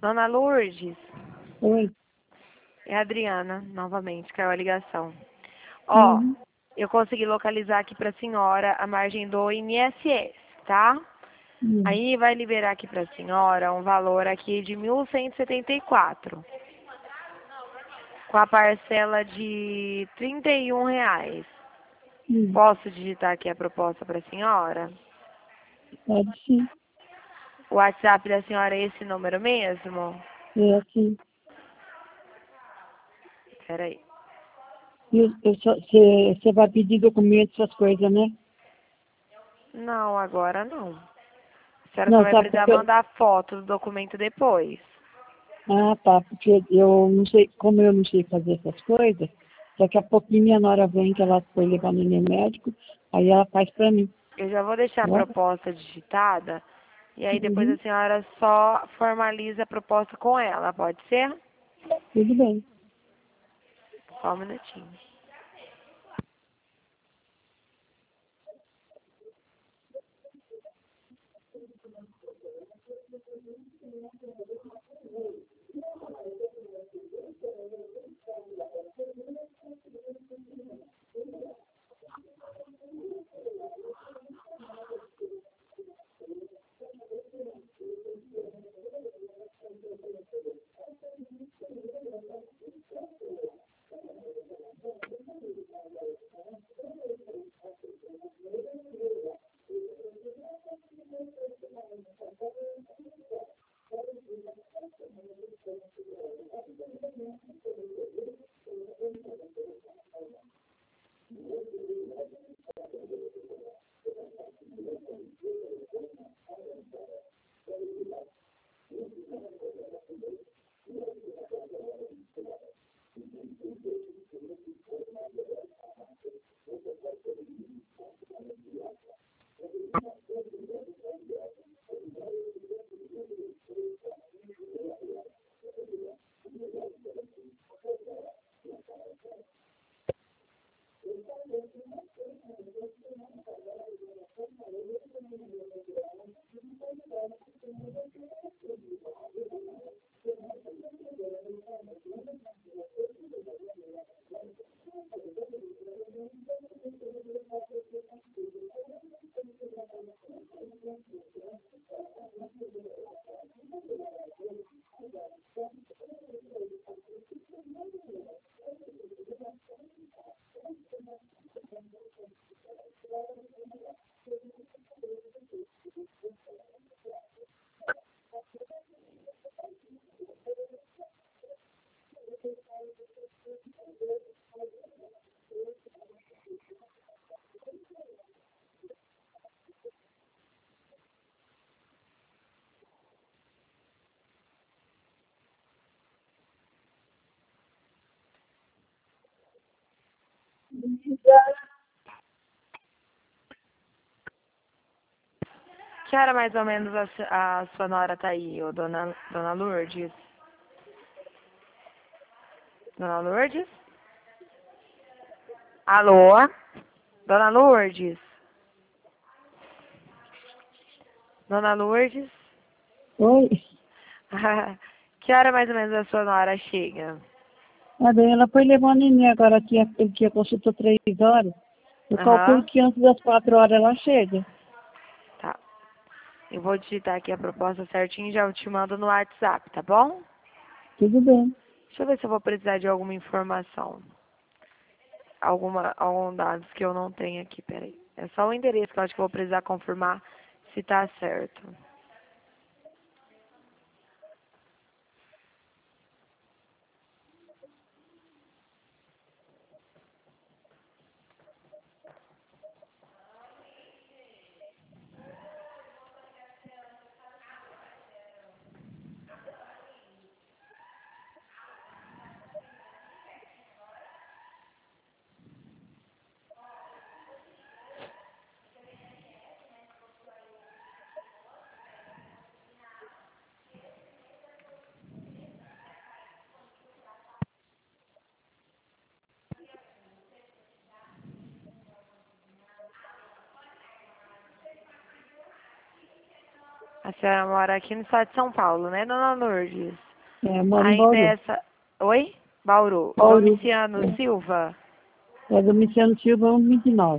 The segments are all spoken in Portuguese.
Dona Lourdes, Oi. é a Adriana, novamente, caiu a ligação. Ó, Uhum. eu consegui localizar aqui para a senhora a margem do INSS, tá? Uhum. Aí vai liberar aqui para a senhora um valor aqui de 1.174, com a parcela de R$ 31. Uhum. Posso digitar aqui a proposta para a senhora? Pode sim. O WhatsApp da senhora é esse número mesmo? É assim. Peraí. E você vai pedir documentos, essas coisas, né? Não, agora não. A senhora só Não, vai sabe precisar porque eu... mandar foto do documento depois. Ah, tá. Porque eu não sei, como eu não sei fazer essas coisas, daqui a pouquinho minha nora vem, que ela foi levar no médico, aí ela faz pra mim. Eu já vou deixar a Tá bom? proposta digitada e aí depois a Uhum. senhora só formaliza a proposta com ela, pode ser? Tudo bem. Só um minutinho. Que hora mais ou menos a sua nora tá aí, ô dona Lourdes? Dona Lourdes? Alô? Dona Lourdes? Dona Lourdes? Oi. Que hora mais ou menos a sua nora chega? Ah, bem, ela foi levar o neném agora, ele tinha consulta 3 horas. Eu calculo Aham, que antes das 4 horas ela chega. tá. Eu vou digitar aqui a proposta certinho e já te mando no WhatsApp, tá bom? Tudo bem. Deixa eu ver se eu vou precisar de alguma informação. Algum dados que eu não tenho aqui, peraí. É só o endereço que eu acho que eu vou precisar confirmar se tá certo. senhora mora aqui no estado de São Paulo, né, dona Lourdes? É, moro em Ainda Bauru. essa... Oi? Bauru. Bauru. Domiciano Silva? É Domiciano Silva 129.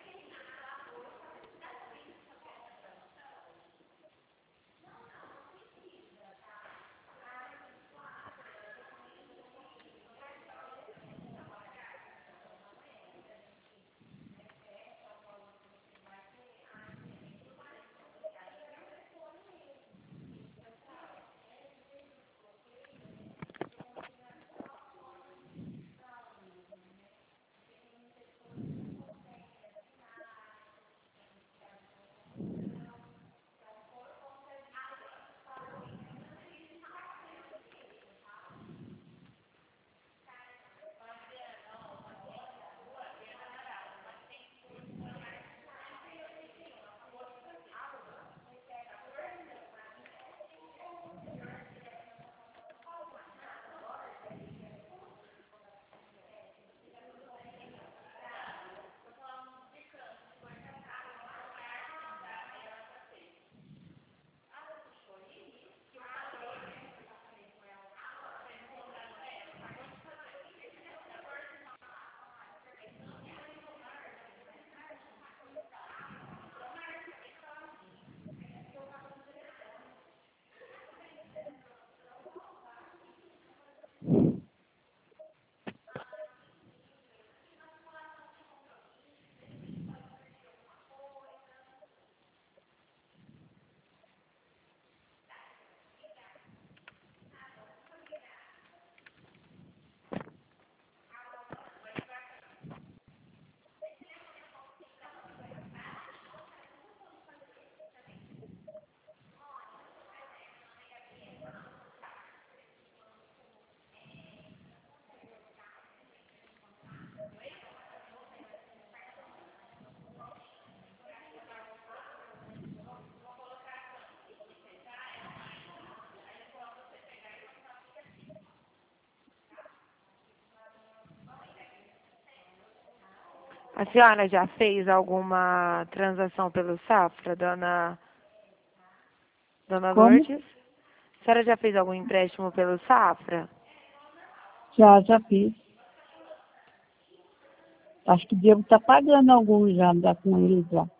A senhora já fez alguma transação pelo Safra, dona Como? Lourdes? A senhora já fez algum empréstimo pelo Safra? Já fiz. Acho que devo estar pagando alguns já com eles lá.